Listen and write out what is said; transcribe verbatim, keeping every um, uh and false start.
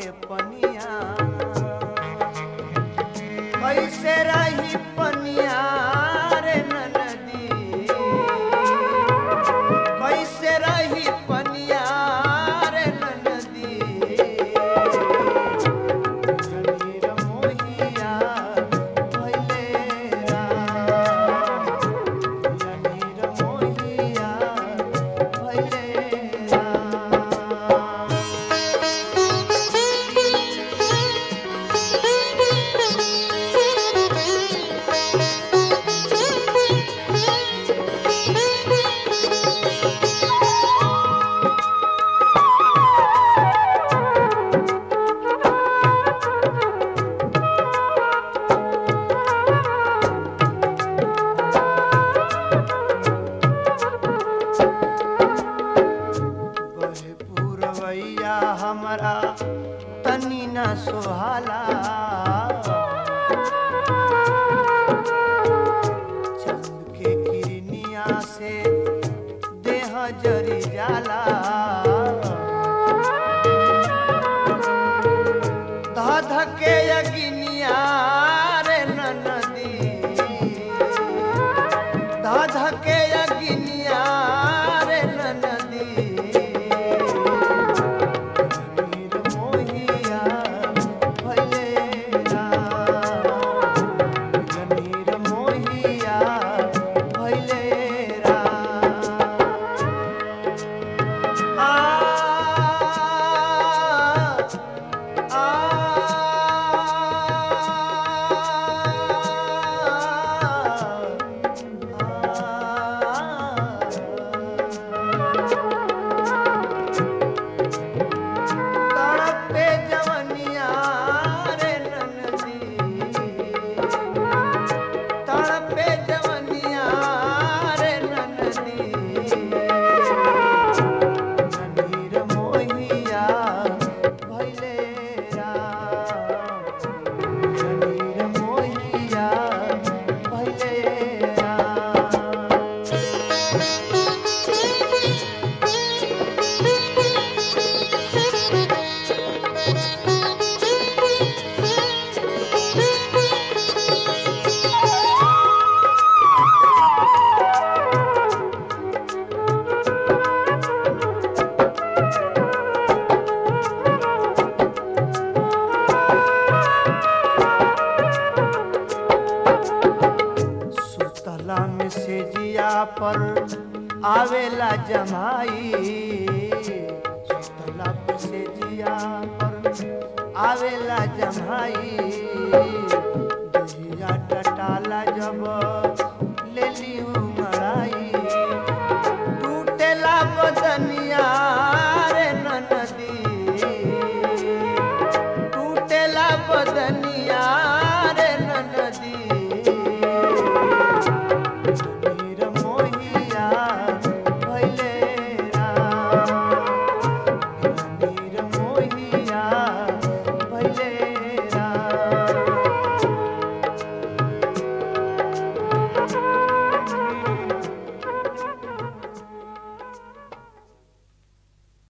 के पनिया कैसे रही पनिया रे ननदी कैसे रही पनिया रे ननदी जनीर मोहिया भइले राम जनीर मोहिया भइले राम। बहे पुरवैया हमरा तनी न सोहाला चंद के किरनिया से देह जरी जाला धध के अगिनिया रे ननदी धध के अगिनिया रे ननदी जनीर मोहिया भइले राम जनीर मोहिया भइले राम। आ आ तड़पे जवनिया रे ननदी तड़पे जवनिया रे ननदी जनीर मोहिया भइले राम जनीर मोहिया भइले राम। सुतला में से जिया पर आवेला जमाई सुतला में से जिया पर आवेला जमाई